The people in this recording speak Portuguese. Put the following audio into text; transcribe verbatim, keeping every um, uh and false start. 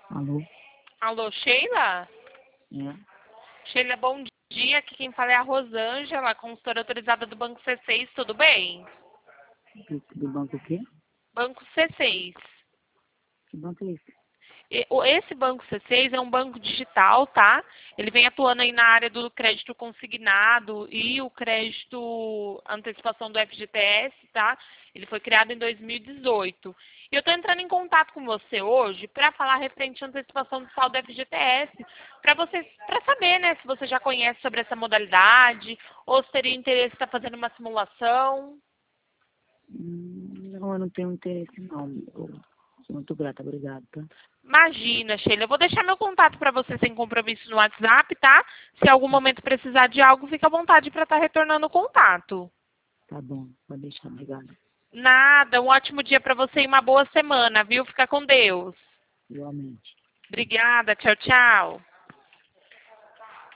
Alô? Alô, Sheila? É? Sheila, bom dia. Aqui quem fala é a Rosângela, consultora autorizada do Banco C seis, tudo bem? Do, do banco o quê? Banco C seis. Que banco é esse? E- o- Esse Banco C seis é um banco digital, tá? Ele vem atuando aí na área do crédito consignado e o crédito antecipação do F G T S, tá? Ele foi criado em dois mil e dezoito. E eu estou entrando em contato com você hoje para falar referente à antecipação do saldo do F G T S, para você, para saber, né, se você já conhece sobre essa modalidade ou se teria interesse em estar fazendo uma simulação. Hum, não, eu não tenho interesse não. Eu sou muito grata, obrigado, tá? Imagina, Sheila. Eu vou deixar meu contato para você sem compromisso no WhatsApp, tá? Se em algum momento precisar de algo, fica à vontade para estar retornando o contato. Tá bom, pode deixar, obrigado. Nada, um ótimo dia para você e uma boa semana, viu? Fica com Deus. Igualmente. Obrigada, tchau, tchau.